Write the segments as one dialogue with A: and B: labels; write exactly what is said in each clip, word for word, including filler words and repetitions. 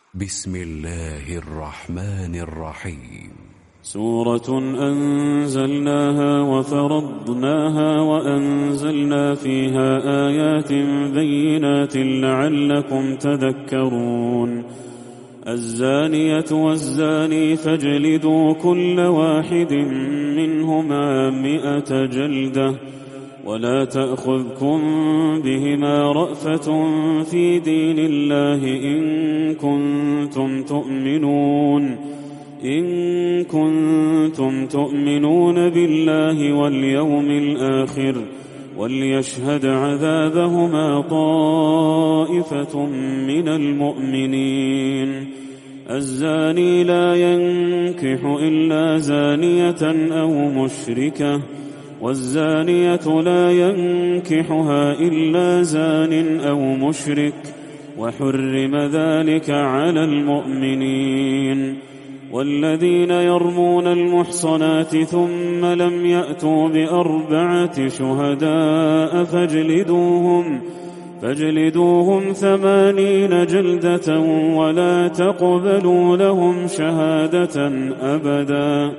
A: بسم الله الرحمن الرحيم.
B: سورة أنزلناها وفرضناها وأنزلنا فيها آيات بينات لعلكم تذكرون. الزانية والزاني فاجلدوا كل واحد منهما مئة جلدة ولا تأخذكم بهما رأفة في دين الله إن كنتم تؤمنون إن كنتم تؤمنون بالله واليوم الآخر وليشهد عذابهما طائفة من المؤمنين. الزاني لا ينكح إلا زانية أو مشركة والزانية لا ينكحها إلا زان أو مشرك وحرم ذلك على المؤمنين. والذين يرمون المحصنات ثم لم يأتوا بأربعة شهداء فاجلدوهم فاجلدوهم ثمانين جلدة ولا تقبلوا لهم شهادة أبدا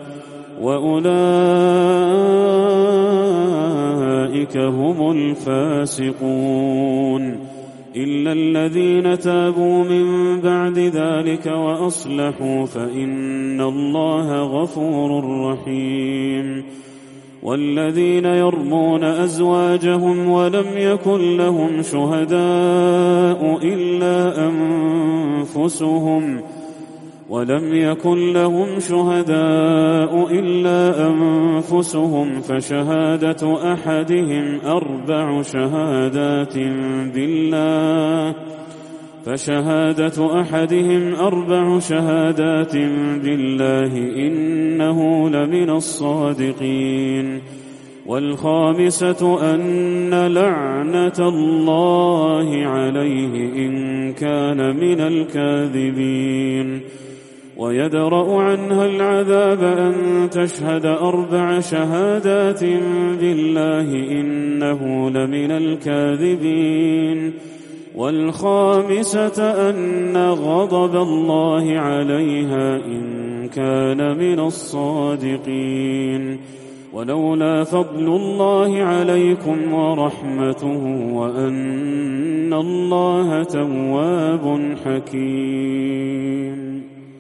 B: وأولئك هم الفاسقون إلا الذين تابوا من بعد ذلك وأصلحوا فإن الله غفور رحيم. والذين يرمون أزواجهم ولم يكن لهم شهداء إلا أنفسهم ولم يكن لهم شهداء إلا أنفسهم فشهادة أحدهم أربع شهادات بالله فشهادة أحدهم أربع شهادات بالله إنه لمن الصادقين. والخامسة أن لعنة الله عليه إن كان من الكاذبين. ويدرأ عنها العذاب أن تشهد أربع شهادات بالله إنه لمن الكاذبين. والخامسة أن غضب الله عليها إن كان من الصادقين. ولولا فضل الله عليكم ورحمته وأن الله تواب حكيم.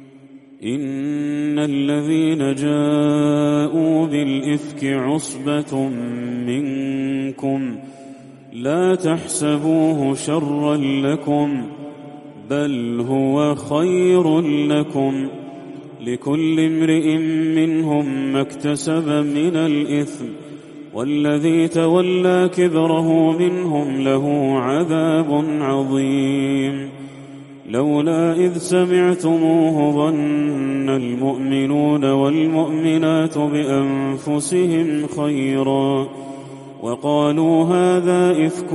B: إن الذين جاءوا بالإفك عصبة منكم لا تحسبوه شرا لكم بل هو خير لكم لكل امرئ منهم ما اكتسب من الإثم والذي تولى كبره منهم له عذاب عظيم. لولا إذ سمعتموه ظن المؤمنون والمؤمنات بأنفسهم خيرا وقالوا هذا إفك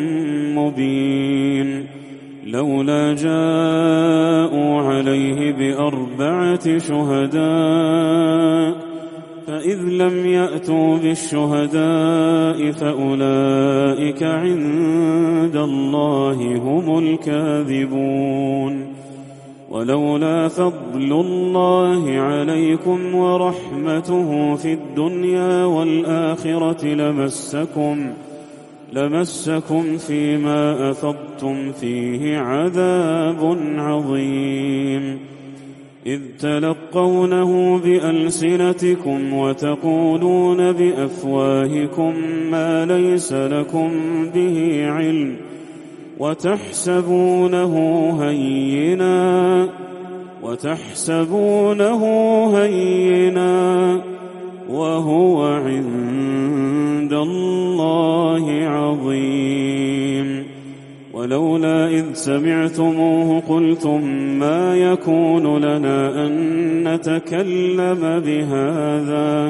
B: مبين. لولا جاءوا عليه بأربعة شهداء فإذ لم يأتوا بالشهداء فأولئك عند الله هم الكاذبون. ولولا فضل الله عليكم ورحمته في الدنيا والآخرة لمسكم لمسكم فيما أفضتم فيه عذاب عظيم. إذ تلقونه بألسنتكم وتقولون بأفواهكم ما ليس لكم به علم وتحسبونه هينا وتحسبونه هينا وهو عند الله عظيم. ولولا إذ سمعتموه قلتم ما يكون لنا أن نتكلم بهذا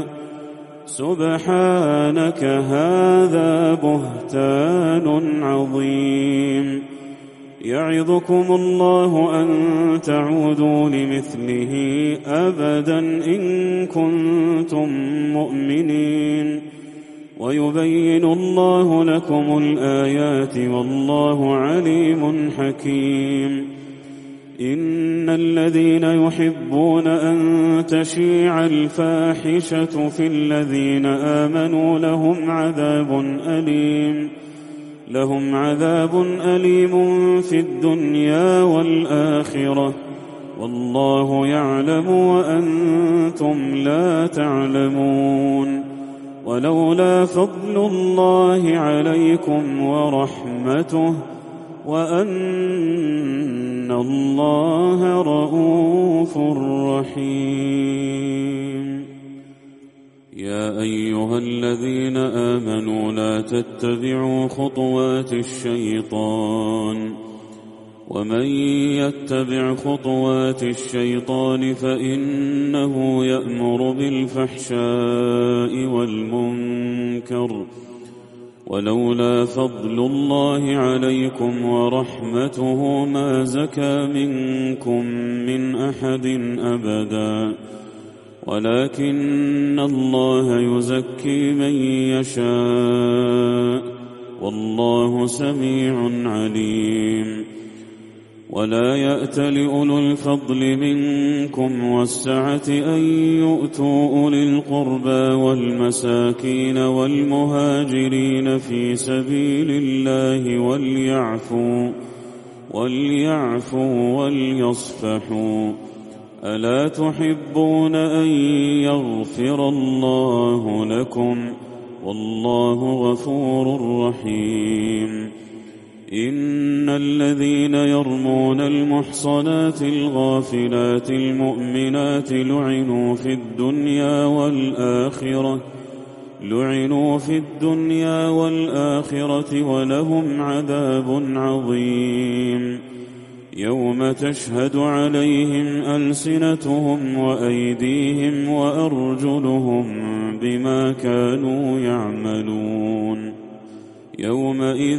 B: سبحانك هذا بهتان عظيم. يعظكم الله أن تعودوا لمثله أبدا إن كنتم مؤمنين ويبين الله لكم الآيات والله عليم حكيم. إن الذين يحبون أن تشيع الفاحشة في الذين آمنوا لهم عذاب أليم لهم عذاب أليم في الدنيا والآخرة والله يعلم وأنتم لا تعلمون. ولولا فضل الله عليكم ورحمته وأن الله رءوف رحيم. يا أيها الذين آمنوا لا تتبعوا خطوات الشيطان ومن يتبع خطوات الشيطان فإنه يأمر بالفحشاء والمنكر ولولا فضل الله عليكم ورحمته ما زكى منكم من أحد أبدا ولكن الله يزكي من يشاء والله سميع عليم. ولا يأت لأولو الفضل منكم والسعة أن يؤتوا أولي القربى والمساكين والمهاجرين في سبيل الله وليعفوا وليعفوا وليصفحوا ألا تحبون أن يغفر الله لكم والله غفور رحيم. إن الذين يرمون المحصنات الغافلات المؤمنات لعنوا في الدنيا والآخرة لعنوا في الدنيا والآخرة ولهم عذاب عظيم يوم تشهد عليهم ألسنتهم وأيديهم وأرجلهم بما كانوا يعملون يومئذ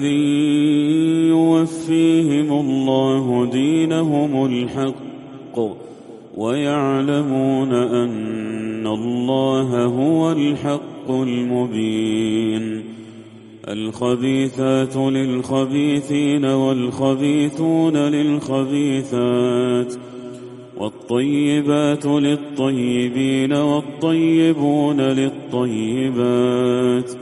B: يوفيهم الله دينهم الحق ويعلمون أن الله هو الحق المبين. الخبيثات للخبيثين والخبيثون للخبيثات والطيبات للطيبين والطيبون للطيبات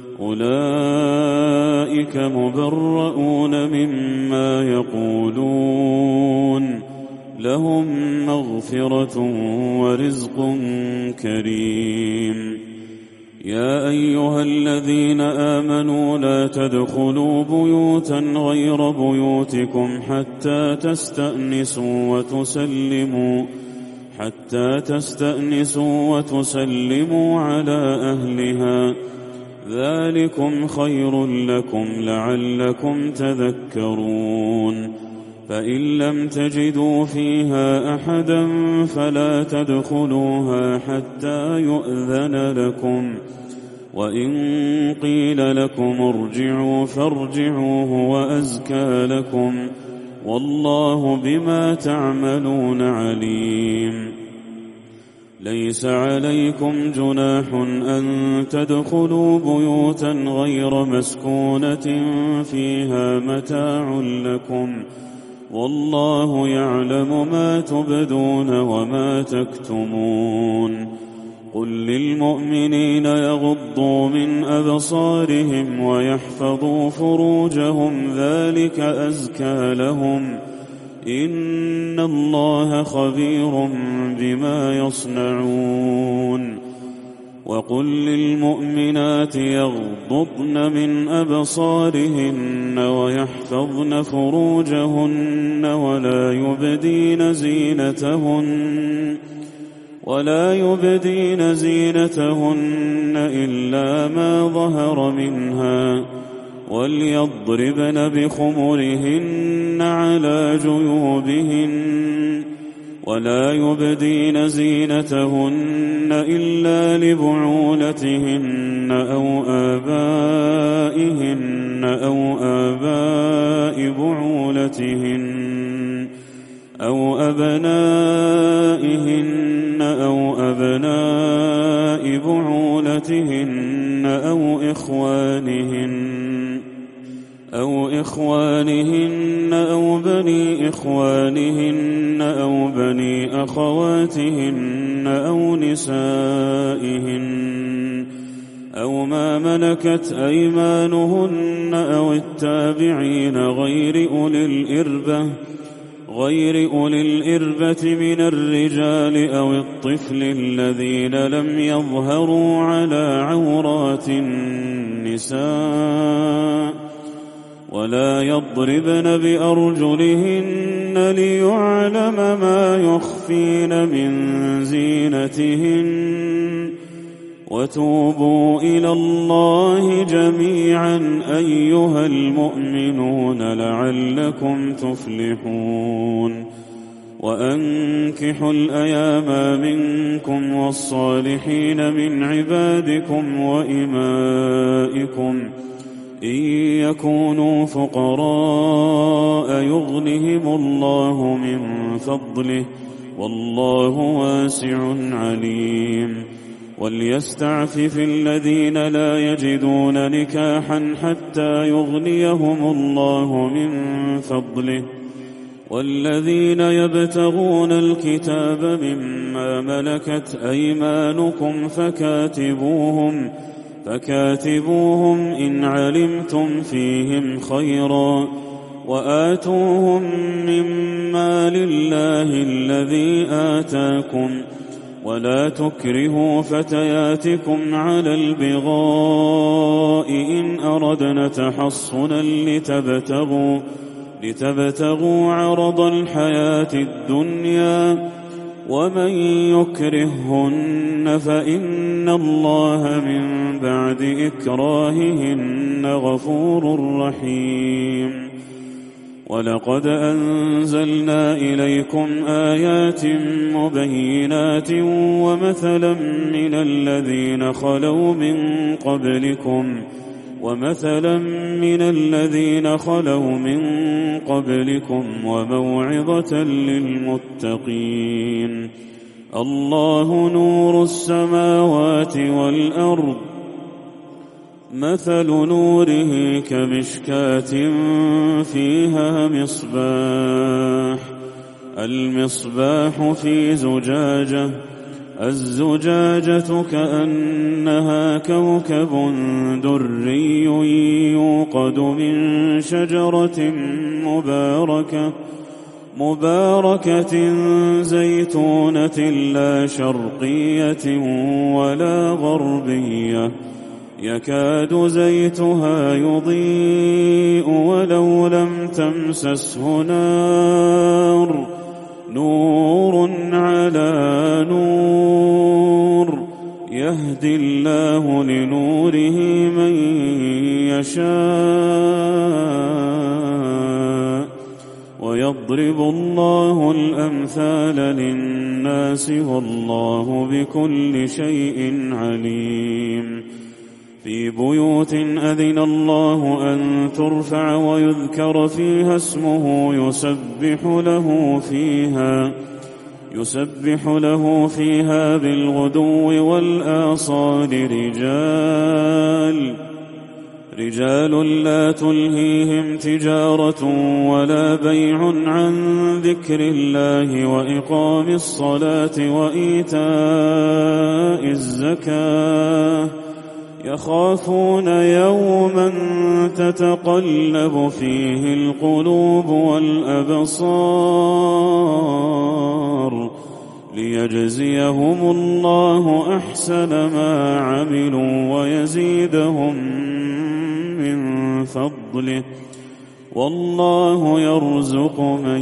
B: أولئك مبرؤون مما يقولون لهم مغفرة ورزق كريم. يا أيها الذين آمنوا لا تدخلوا بيوتا غير بيوتكم حتى تستأنسوا وتسلموا حتى تستأنسوا وتسلموا على أهلها ذلكم خير لكم لعلكم تذكرون. فإن لم تجدوا فيها أحدا فلا تدخلوها حتى يؤذن لكم وإن قيل لكم ارجعوا فارجعوا هو أزكى لكم والله بما تعملون عليم. ليس عليكم جناح أن تدخلوا بيوتا غير مسكونة فيها متاع لكم والله يعلم ما تبدون وما تكتمون. قل للمؤمنين يغضوا من أبصارهم ويحفظوا فروجهم ذلك أزكى لهم إن الله خبير بما يصنعون. وقل للمؤمنات يغضضن من أبصارهن ويحفظن فروجهن ولا يبدين زينتهن ولا يبدين زينتهن إلا ما ظهر منها وليضربن بخمرهن على جيوبهن ولا يبدين زينتهن إلا لبعولتهن أو آبائهن أو آباء بعولتهن أو أبنائهن أو أبناء بعولتهن أو إخوانهن أو إخوانهن أو بني إخوانهن أو بني أخواتهن أو نسائهن أو ما ملكت أيمانهن أو التابعين غير أولي الإربة غير أولي الإربة من الرجال أو الطفل الذين لم يظهروا على عورات النساء ولا يضربن بأرجلهن ليعلم ما يخفين من زينتهن وتوبوا إلى الله جميعا أيها المؤمنون لعلكم تفلحون وأنكحوا الأيام منكم والصالحين من عبادكم وإمائكم إن يكونوا فقراء يغنهم الله من فضله والله واسع عليم وليستعفف الذين لا يجدون نكاحا حتى يغنيهم الله من فضله والذين يبتغون الكتاب مما ملكت أيمانكم فكاتبوهم فكاتبوهم إن علمتم فيهم خيرا وآتوهم مما لله الذي آتاكم ولا تكرهوا فتياتكم على البغاء إن أردنا تحصنا لتبتغوا, لتبتغوا عرض الحياة الدنيا ومن يكرههن فإن الله من بعد إكراههن غفور رحيم ولقد أنزلنا إليكم آيات مبينات ومثلا من الذين خلوا من قبلكم ومثلا من الذين خلوا من قبلكم وموعظة للمتقين الله نور السماوات والأرض مثل نوره كمشكاة فيها مصباح المصباح في زجاجة الزجاجة كأنها كوكب دري يوقد من شجرة مباركة مباركة زيتونة لا شرقية ولا غربية يكاد زيتها يضيء ولو لم تمسسه نار نور على نور يهدي الله لنوره من يشاء ويضرب الله الأمثال للناس والله بكل شيء عليم في بيوت أذن الله أن ترفع ويذكر فيها اسمه يسبح له فيها يسبح له فيها بالغدو والآصال رجال رجال لا تلهيهم تجارة ولا بيع عن ذكر الله وإقام الصلاة وإيتاء الزكاة يخافون يوما تتقلب فيه القلوب والأبصار ليجزيهم الله أحسن ما عملوا ويزيدهم من فضله والله يرزق من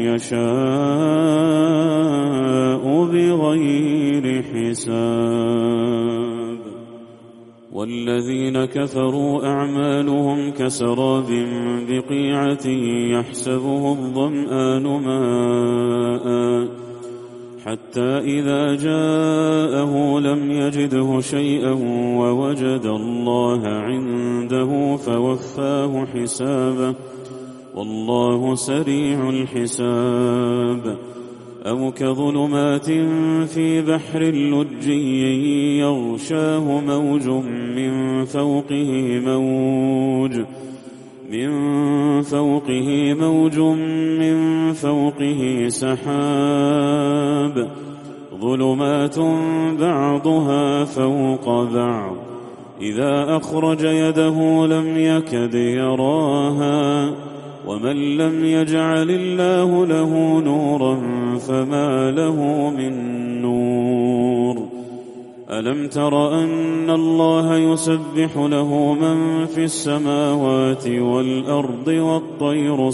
B: يشاء بغير حساب والذين كفروا أعمالهم كسراب بقيعة يحسبه الظمآن ماء حتى إذا جاءه لم يجده شيئا ووجد الله عنده فوفاه حسابه والله سريع الحساب أو كظلمات في بحر لجي يغشاه موج من فوقه موج من فوقه موج من فوقه سحاب ظلمات بعضها فوق بعض إذا أخرج يده لم يكد يراها ومن لم يجعل الله له نورا فما له من نور ألم تر أن الله يسبح له من في السماوات والأرض والطير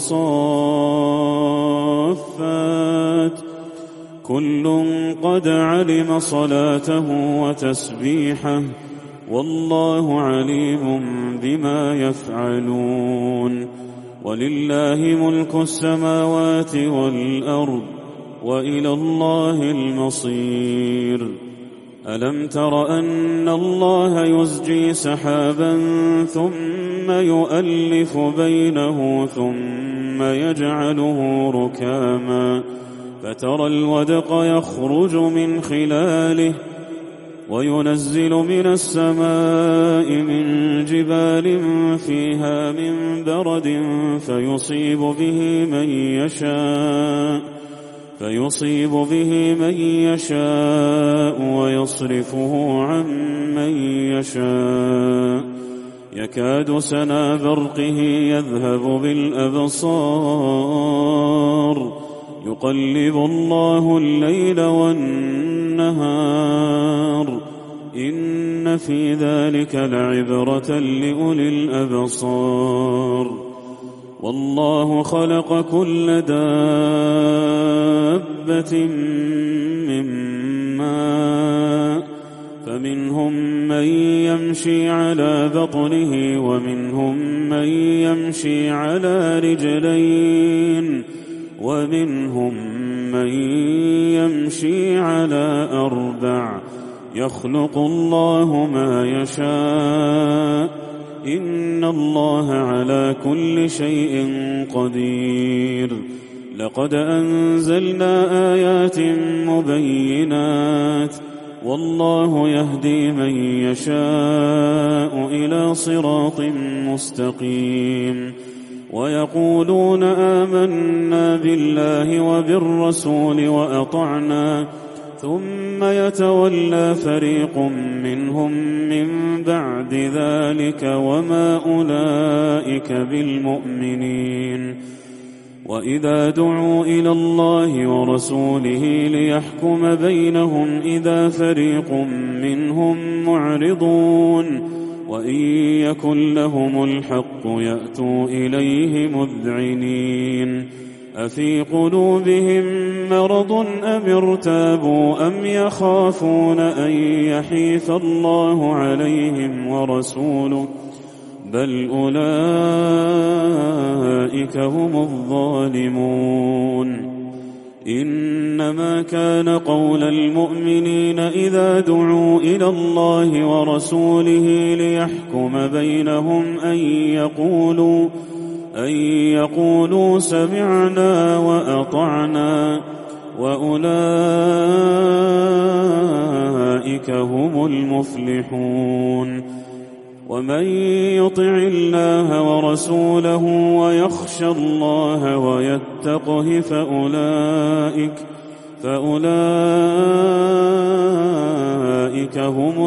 B: صافات كل قد علم صلاته وتسبيحه والله عليم بما يفعلون ولله ملك السماوات والأرض وإلى الله المصير ألم تر أن الله يزجي سحابا ثم يؤلف بينه ثم يجعله ركاما فترى الودق يخرج من خلاله وينزل من السماء من جبال فيها من برد فيصيب به من يشاء فيصيب به من يشاء ويصرفه عن من يشاء يكاد سنا برقه يذهب بالأبصار يقلب الله الليل والنهار إن في ذلك لعبرة لأولي الأبصار والله خلق كل دابة من ماء فمنهم من يمشي على بطنه ومنهم من يمشي على رجلين ومنهم من يمشي على أربع يخلق الله ما يشاء إن الله على كل شيء قدير لقد أنزلنا آيات مبينات والله يهدي من يشاء إلى صراط مستقيم ويقولون آمنا بالله وبالرسول وأطعنا ثم يتولى فريق منهم من بعد ذلك وما أولئك بالمؤمنين وإذا دعوا إلى الله ورسوله ليحكم بينهم إذا فريق منهم معرضون وإن يكن لهم الحق يأتوا إليه مذعنين أفي قلوبهم مرض أم ارتابوا أم يخافون أن يحيف الله عليهم ورسوله بل أولئك هم الظالمون إنما كان قول المؤمنين إذا دعوا إلى الله ورسوله ليحكم بينهم أن يقولوا أن يقولوا سمعنا وأطعنا وأولئك هم المفلحون ومن يطع الله ورسوله ويخشى الله ويتقه فأولئك فأولئك هم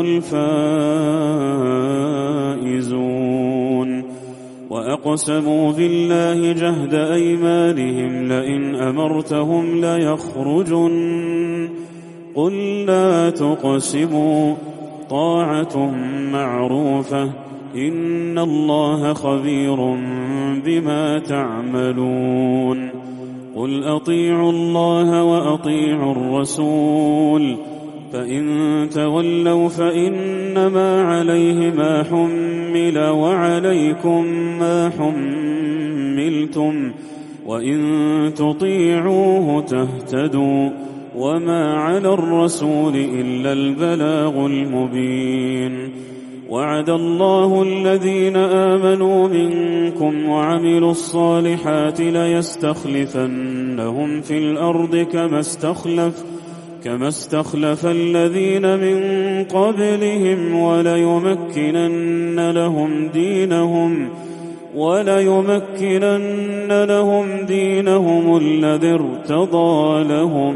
B: الفائزون وأقسموا بالله جهد أيمانهم لئن أمرتهم ليخرجن قل لا تقسموا طاعة معروفة إن الله خبير بما تعملون قل أطيعوا الله وأطيعوا الرسول فإن تولوا فإنما عليه ما حمل وعليكم ما حملتم وإن تطيعوه تهتدوا وما على الرسول إلا البلاغ المبين وعد الله الذين آمنوا منكم وعملوا الصالحات ليستخلفنهم في الأرض كما استخلف كما استخلف الذين من قبلهم وليمكنن لهم دينهم وليمكنن لهم دينهم الذي ارتضى لهم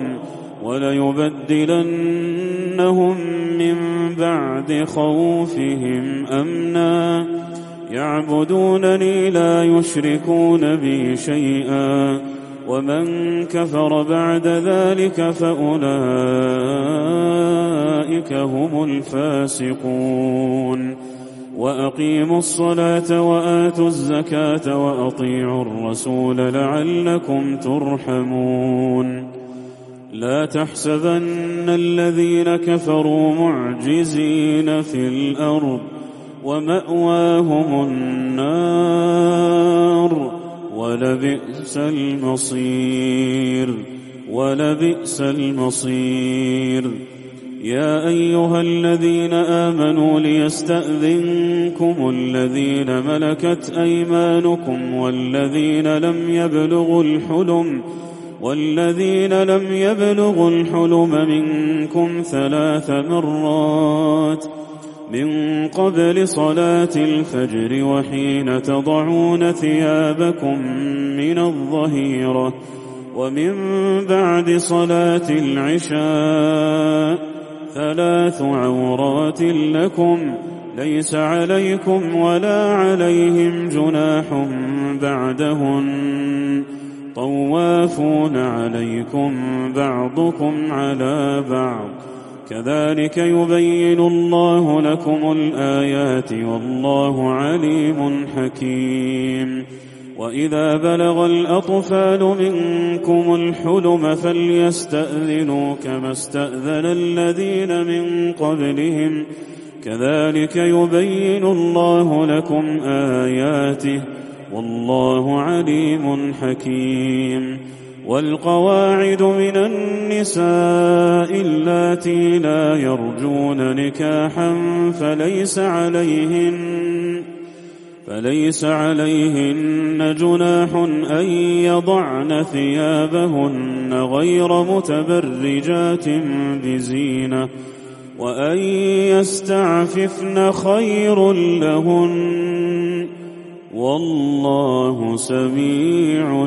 B: وليبدلنهم من بعد خوفهم أمنا يعبدونني لا يشركون بي شيئا ومن كفر بعد ذلك فأولئك هم الفاسقون وأقيموا الصلاة وآتوا الزكاة وأطيعوا الرسول لعلكم ترحمون لا تحسبن الذين كفروا معجزين في الأرض ومأواهم النار ولبئس المصير ولبئس المصير يا أيها الذين آمنوا ليستأذنكم الذين ملكت أيمانكم والذين لم يبلغوا الحلم والذين لم يبلغوا الحلم منكم ثلاث مرات من قبل صلاة الفجر وحين تضعون ثيابكم من الظهيرة ومن بعد صلاة العشاء ثلاث عورات لكم ليس عليكم ولا عليهم جناح بعدهن طوافون عليكم بعضكم على بعض كذلك يبين الله لكم الآيات والله عليم حكيم وإذا بلغ الأطفال منكم الحلم فليستأذنوا كما استأذن الذين من قبلهم كذلك يبين الله لكم آياته والله عليم حكيم والقواعد من النساء اللاتي لا يرجون نكاحا فليس عليهن فليس عليهن جناح أن يضعن ثيابهن غير متبرجات بزينة وأن يستعففن خير لهن والله سميع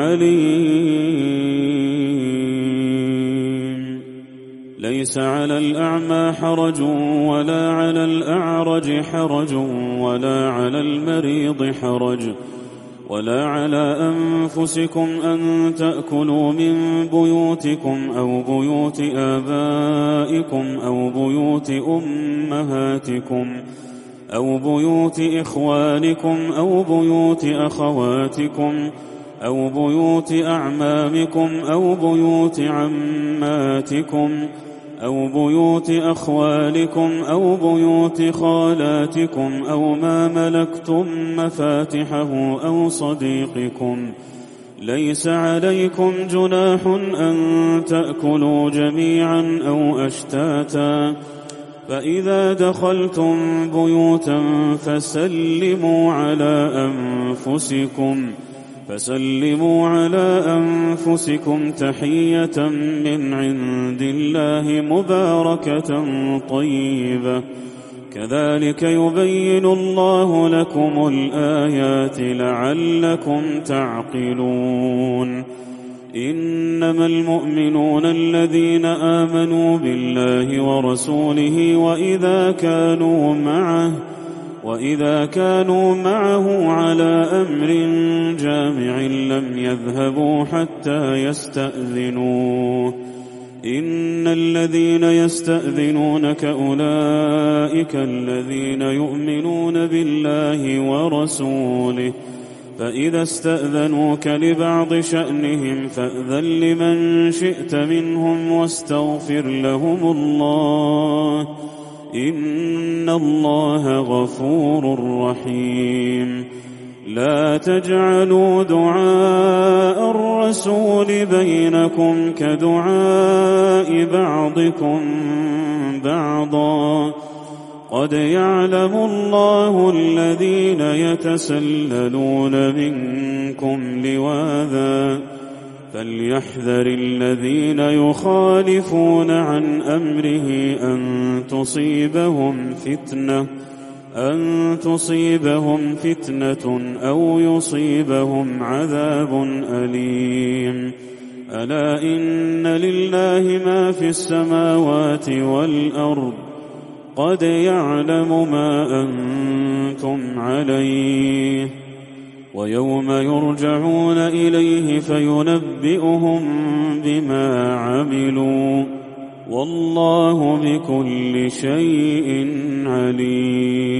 B: عليم ليس على الأعمى حرج ولا على الأعرج حرج ولا على المريض حرج ولا على أنفسكم أن تأكلوا من بيوتكم أو بيوت آبائكم أو بيوت أمهاتكم أو بيوت إخوانكم أو بيوت أخواتكم أو بيوت أعمامكم أو بيوت عماتكم أو بيوت أخوالكم أو بيوت خالاتكم أو ما ملكتم مفاتحه أو صديقكم ليس عليكم جناح أن تأكلوا جميعا أو أشتاتا فإذا دخلتم بيوتا فسلموا على أنفسكم فسلموا على أنفسكم تحية من عند الله مباركة طيبة كذلك يبين الله لكم الآيات لعلكم تعقلون إنما المؤمنون الذين آمنوا بالله ورسوله وإذا كانوا معه وإذا كانوا معه على أمر جامع لم يذهبوا حتى يستأذنوه إن الذين يستأذنونك أولئك الذين يؤمنون بالله ورسوله فإذا استأذنوك لبعض شأنهم فأذن لمن شئت منهم واستغفر لهم الله إن الله غفور رحيم لا تجعلوا دعاء الرسول بينكم كدعاء بعضكم بعضا قد يعلم الله الذين يتسللون منكم لواذا فليحذر الذين يخالفون عن أمره أن تصيبهم فتنة أن تصيبهم فتنة أو يصيبهم عذاب أليم. ألا إن لله ما في السماوات والأرض قد يعلم ما أنتم عليه ويوم يرجعون إليه فينبئهم بما عملوا والله بكل شيء عليم.